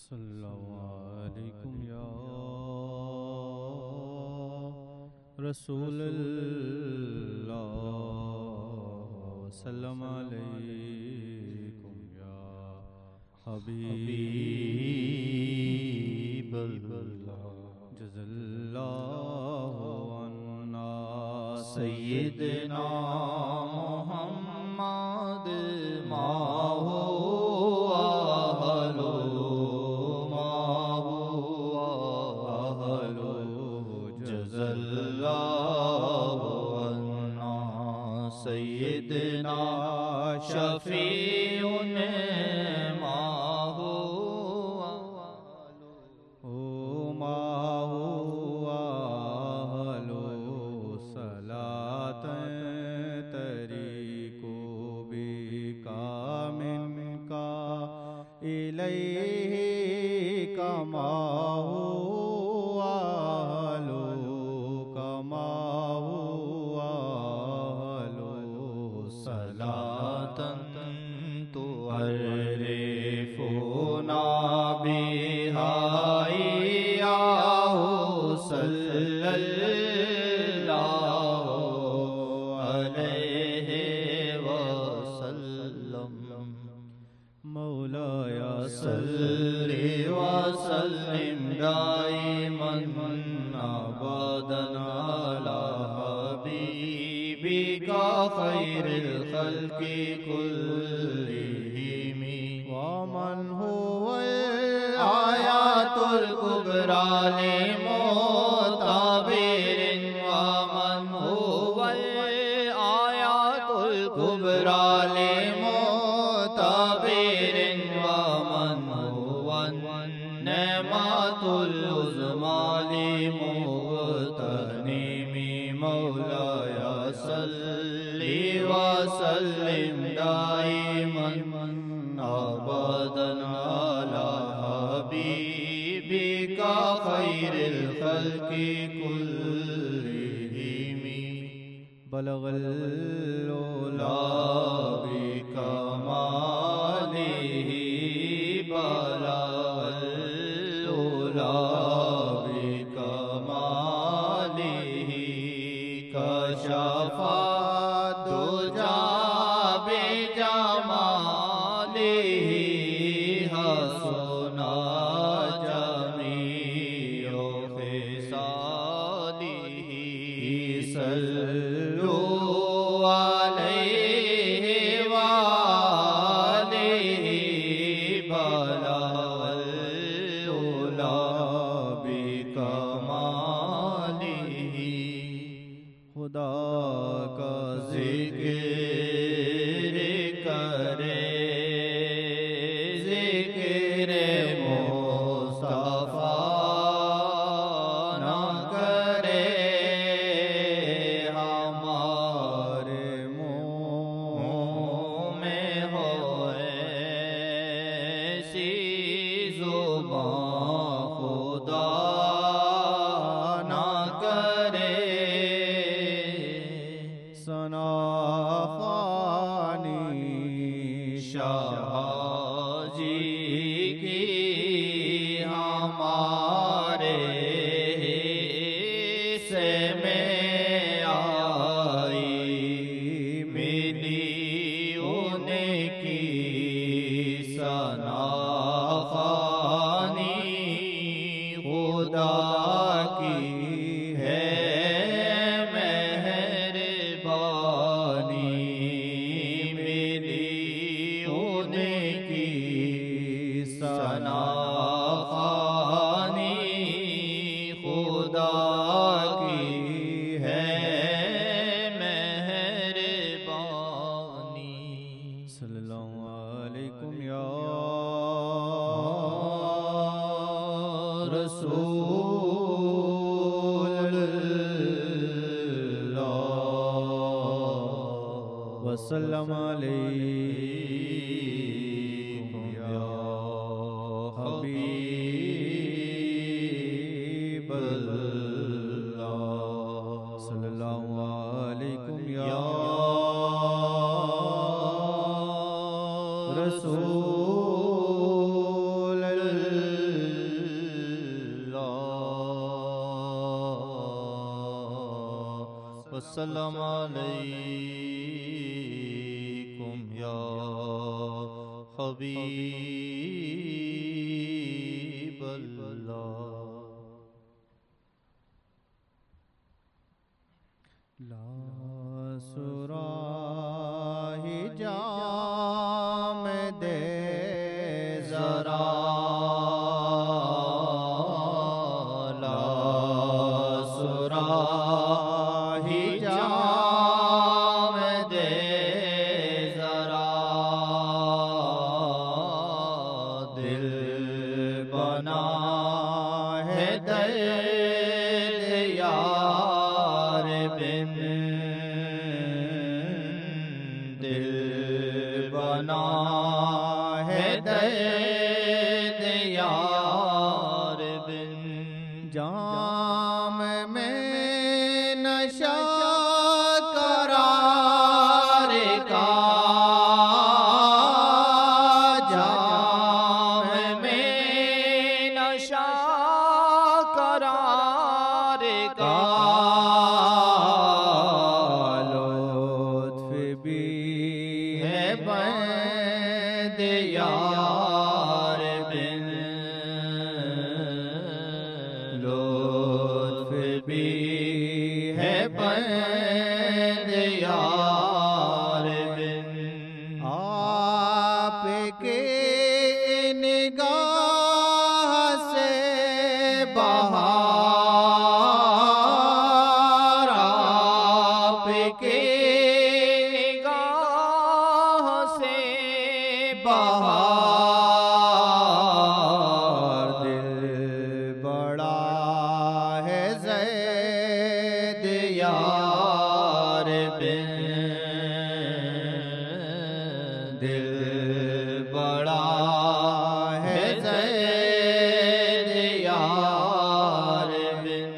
صلی اللہ علیکم یا رسول اللہ وسلم علیکم یا حبیب اللہ جزا اللہ عنا سیدنا محمد ما هو أهله جزا الله عنا سيدنا شفيعنا ما هو أهله صلاة تريك بك منك إليه كما هو أهله كما هو أهله صلاة تعرفنا بها إياه صلى الله عليه وسلم مولاي صل وسلم دائما أبدا على حبيبك خير الخلق كلهم ومن هو آيات الكبرى لمعتبر ومن هو الآيات الكبرى لمعتبر ومن هو النعمة العظمى لمغتنم مولاي صل وسلم دائما أبدا على حبيبك خير الخلق كلهم بلغ العلا بكماله بلغ العلا بكماله كشف الدجى بجماله حسن جميع خصاله صلوا عليه وآله بلغ العلا بكماله خدا کا ذکر کرے ذکر مصطفیٰ نہ کرے ہمارے منہ میں ہو ایسی زبان خدا نہ کرے سنافانی شاہ جی کی ہمارے سے میں آئی ملی ان کی سنافانی خدا کی ہے مہربانی ملی ان کی سنافانی خدا کی ہے مہربانی صلی اللہ علیکم یا رسول اللہ وسلم علیکم یا حبیب اللہ صلی اللہ علیکم یا رسول اللہ وسلم علیکم یا حبیب اللہ لا سراہی جام دے ذرا لا سراہی جام دے ذرا دل بنا ہے درد یار بن دل بنا ہے درد یار بن جام میں نشہ قرار کا جام میں نشہ قرار کا لطف بھی ہے بند یار بن لطف بھی ہے بند یار بن آپ کے نگاہ سے بہار آپ کے نگاہ سے بہار دل بڑا ہے زید یار بن دل بڑا ہے زید یار بن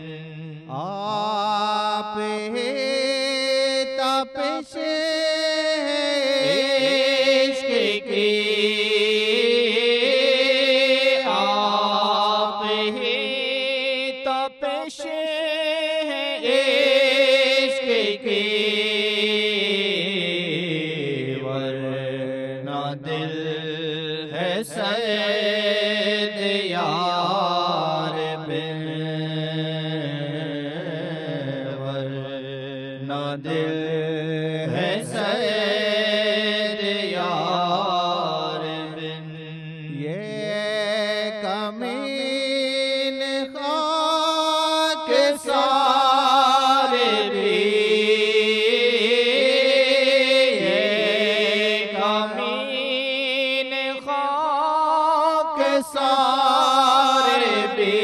آپ ہی تپش عشق کی آپ ہی تپش عشق کی ورنہ دل ہے سید یار بن ورنہ دل ہے سید یار بن یہ کمین خاک سارے بھی یہ کمین خاک سارے بھی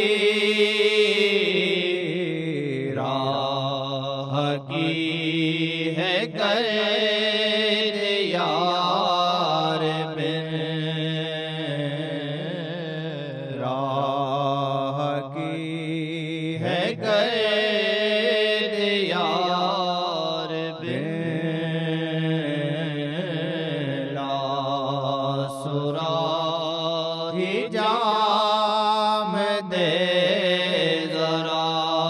راہ کی ہے گرد یار بن راہ کی ہے گرد یار بن لا سراہی جام دے ذرا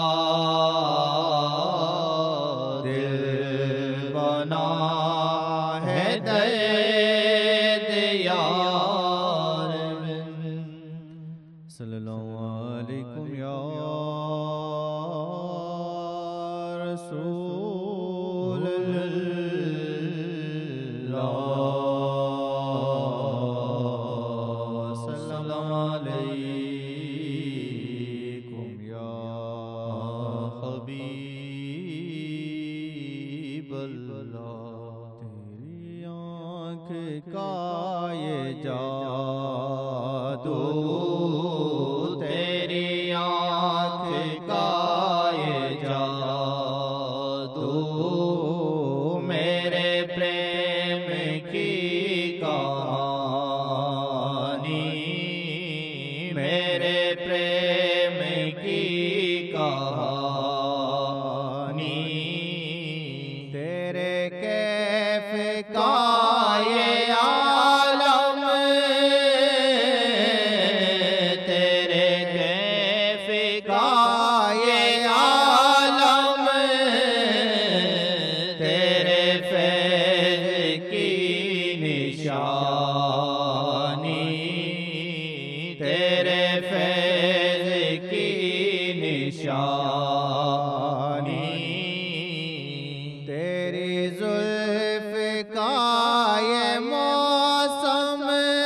دل بنا ہے درد یار بن صلی اللہ علیکم یا رسول اللہ صلی اللہ علیکم یا حبیب اللہ تیری آنکھ کا یہ جادو تیری آنکھ کا یہ جادو میرے پریم کی کہانی میرے پریم کی کہانی تیرے کیف کا کا یہ عالم تیرے فیض کی نشانی تیری زلف کا یہ موسم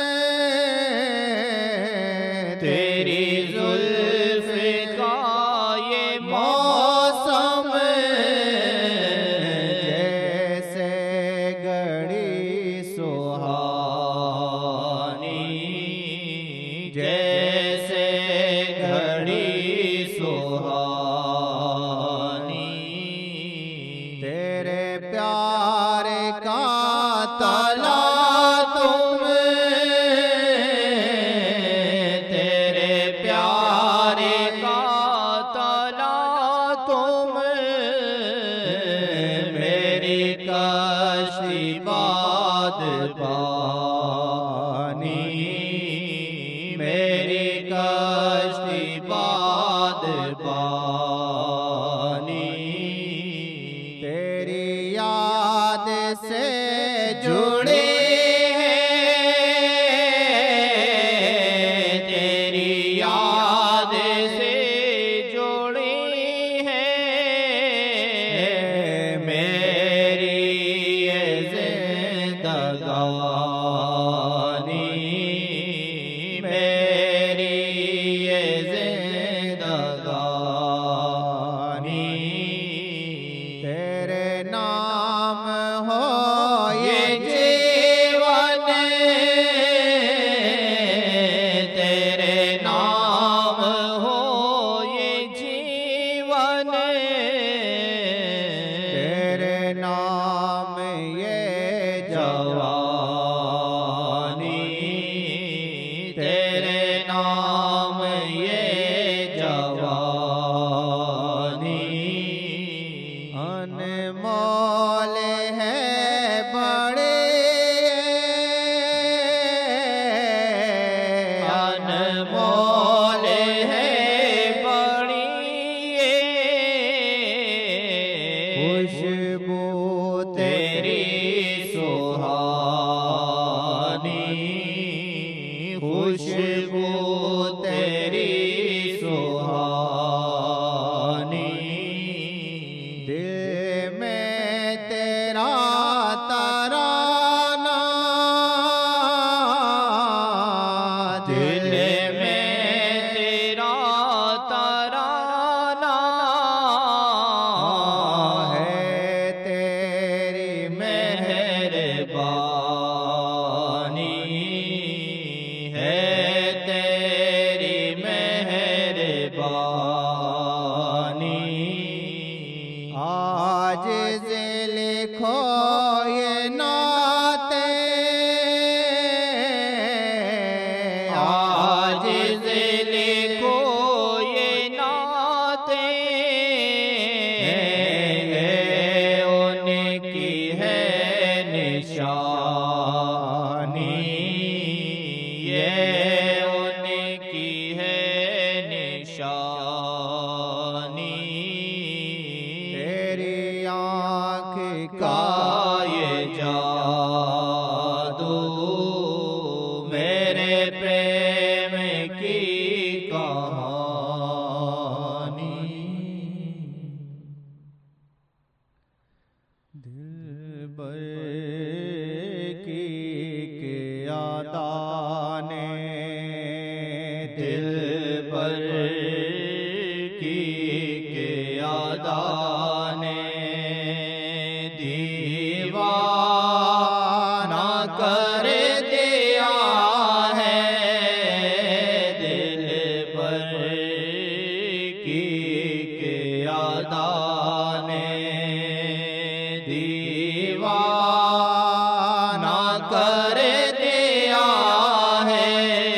تیری زلف کا یہ موسم جیسے گھڑی سہانی جیسے گھڑی سہانی تیرے پیار کا تلا تم تیرے پیار کا تلا تم میری کشتی باد پانی میری کشتی باد پانی تیری یاد سے جڑے تیری یاد سے جڑی ہے میری یہ زندگانی میری یہ زندگانی تیرے نام ہو یہ جیون تیرے نام ہو یہ جیون تیرے نام یہ جوانی تیرے نام یہ جوانی انمول ہے بڑے انمول ہے بڑی خوشبو تیری سہانی خوشبو تیری سہانی دل میں تیرا ترانہ دل میں تیرا ترانہ ہے تیری مہربانی ہے تیری مہربانی آج لکھو یہ نعتیں آج لکھو یہ نعتیں ان کی ہے نشانی یہ ان کی ہے نشانی تیری آنکھ کا یہ جادو میرے پریم کی کہانی دل بر کی یادانے دل پر کی یادانے دیوانہ کر دیا ہے دل پر کی یادانے دیوانہ کر دیا ہے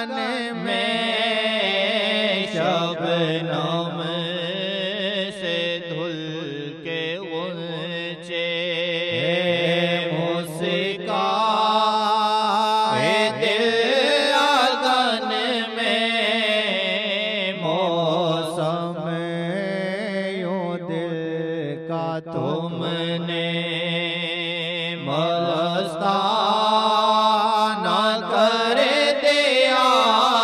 میں شبنم سے دھل کے غنچے مسکائے دل آنگن میں موسم یوں دل کا تم نے مستانہ کر دیا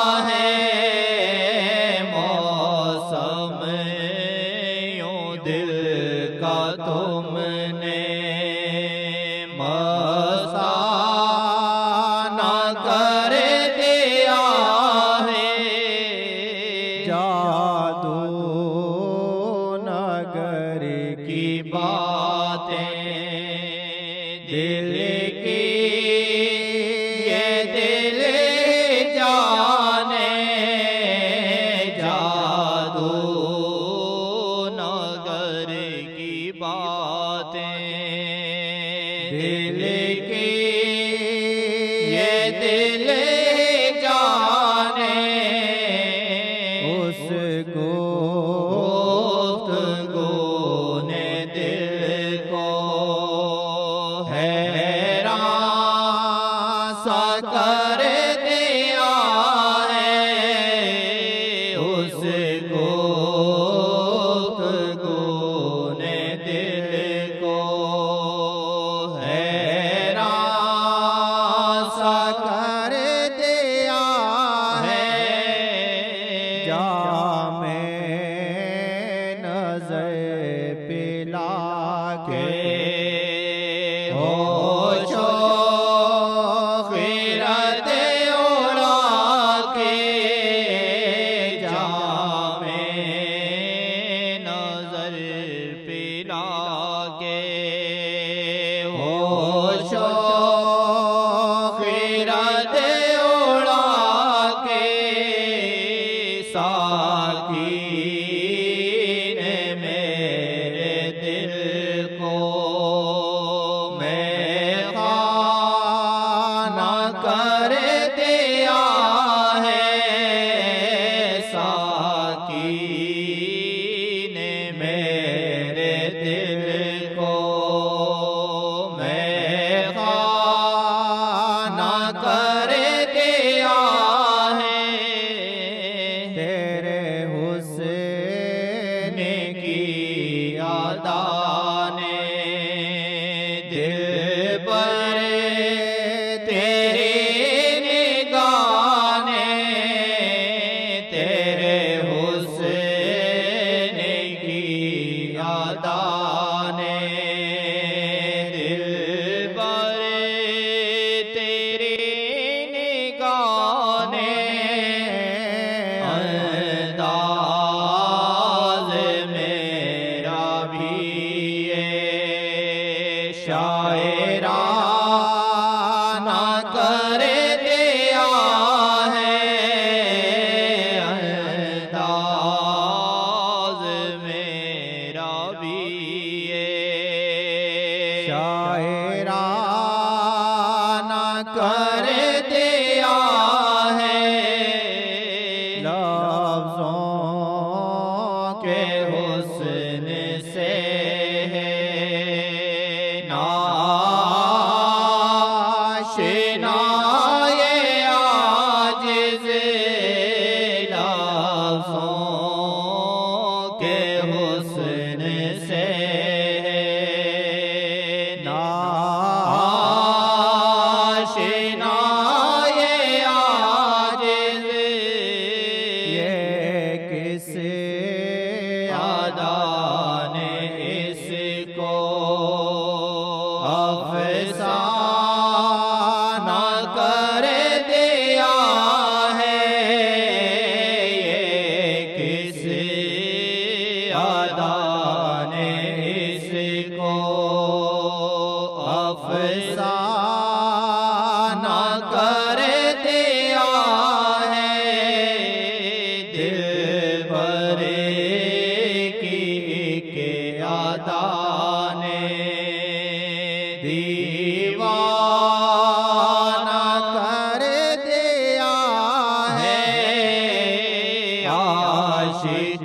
عاشق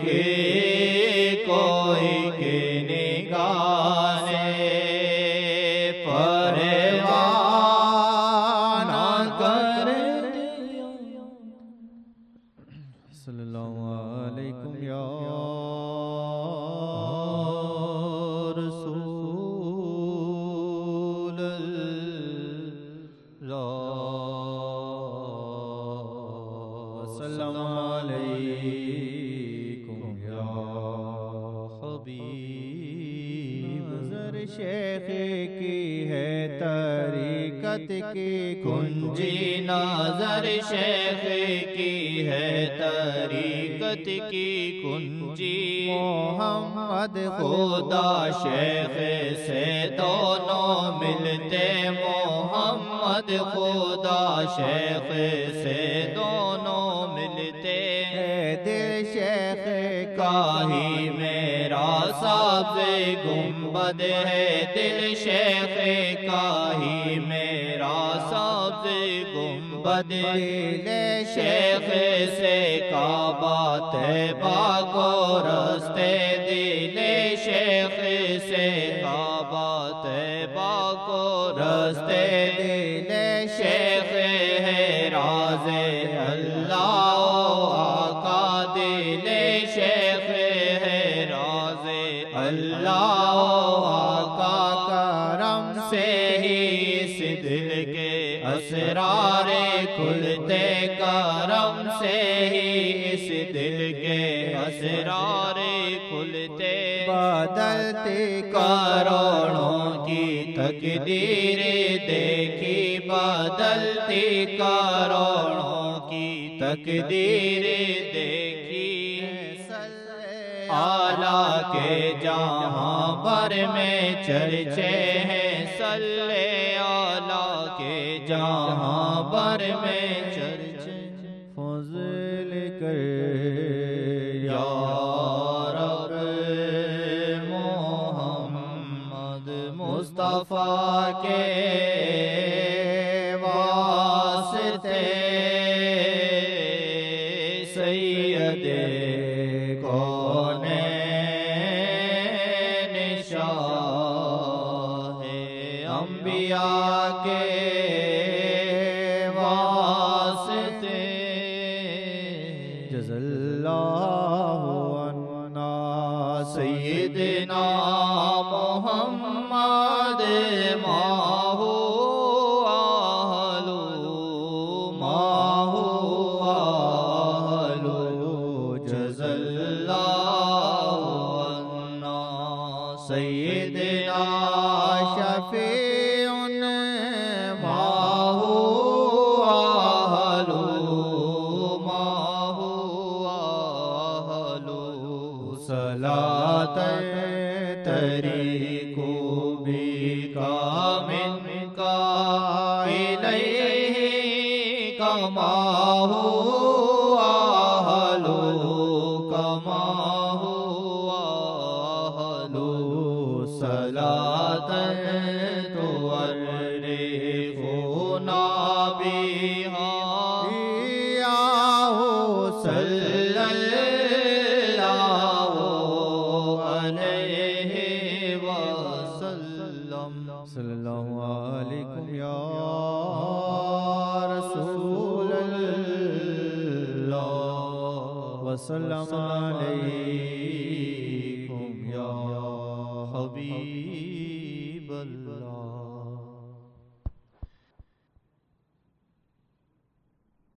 کوئی کے نگاہ سے پروان کر دیا صلی اللہ علیکم یا رسول اللہ سلام علیکم یا حبیب نظر شیخ کی ہے طریقت کی کنجی نظر شیخ کی ہے طریقت کی کنجی محمد خدا شیخ سے دونوں ملتے محمد خدا شیخ سے دونوں ملتے دل شیخ کا ہی میرا سبز گنبد ہے دل شیخ کا ہی میرا سبز گنبد دل شیخ سے کعبہ طیبہ کو رستے دل شیخ سے کعبہ طیبہ کو رستے دل شیخ ہے راز اللہ آقا دل شیخ ہے راز اللہ آقا کرم سے ہی اس دل کے اسرار کھلتے کرم سے ہی اس دل کے اسرار کھلتے بدلتے کروڑوں کی تقدیر دیکھی بدلتی کروڑوں کی تقدیر دیکھی اعلیٰ کے جہاں بھر میں چرچے ہیں صلی اعلیٰ کے جہاں بھر میں چرچے فضل کر یا رب محمد مصطفیٰ کے واسطے سید کونین شاہ انبیاء کے واسطے جزا اللہ عنا سیدنا محمد ماہو جزا اللہ عنا سیدنا شفیع ماہو صلاة تریک بکا منکا الیہ کما ہوا اہلو کما ہوا اہلو صلاة تورثنا بہا ایاہ صلی اللہ علیہ وسلم صلی اللہ علیکم یا رسول اللہ وسلم علیکم یا حبیب